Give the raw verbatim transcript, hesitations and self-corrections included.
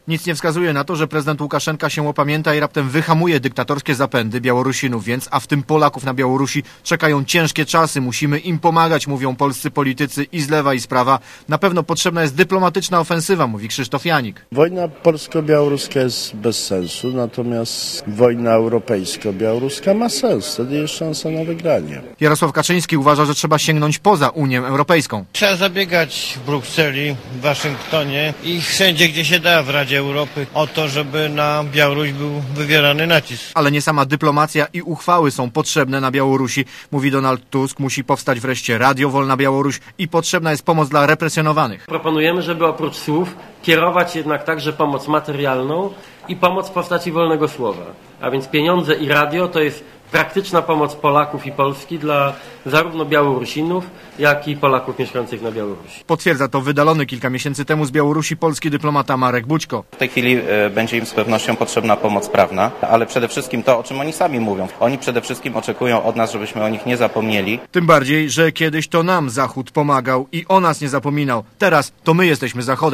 Nic nie wskazuje na to, że prezydent Łukaszenka się opamięta i raptem wyhamuje dyktatorskie zapędy Białorusinów, więc, a w tym Polaków na Białorusi, czekają ciężkie czasy. Musimy im pomagać, mówią polscy politycy i z lewa, i z prawa. Na pewno potrzebna jest dyplomatyczna ofensywa, mówi Krzysztof Janik. Wojna polsko-białoruska jest bez sensu, natomiast wojna europejsko-białoruska ma sens. Wtedy jest szansa na wygranie. Jarosław Kaczyński uważa, że trzeba sięgnąć poza Unię Europejską. Trzeba zabiegać w Brukseli, w Waszyngtonie i wszędzie, gdzie się da w Radzie Europy o to, żeby na Białoruś był wywierany nacisk. Ale nie sama dyplomacja i uchwały są potrzebne na Białorusi, mówi Donald Tusk. Musi powstać wreszcie Radio Wolna Białoruś i potrzebna jest pomoc dla represjonowanych. Proponujemy, żeby oprócz słów kierować jednak także pomoc materialną i pomoc w postaci wolnego słowa. A więc pieniądze i radio to jest praktyczna pomoc Polaków i Polski dla zarówno Białorusinów, jak i Polaków mieszkających na Białorusi. Potwierdza to wydalony kilka miesięcy temu z Białorusi polski dyplomata Marek Bućko. W tej chwili y, będzie im z pewnością potrzebna pomoc prawna, ale przede wszystkim to, o czym oni sami mówią. Oni przede wszystkim oczekują od nas, żebyśmy o nich nie zapomnieli. Tym bardziej, że kiedyś to nam Zachód pomagał i o nas nie zapominał. Teraz to my jesteśmy Zachodem.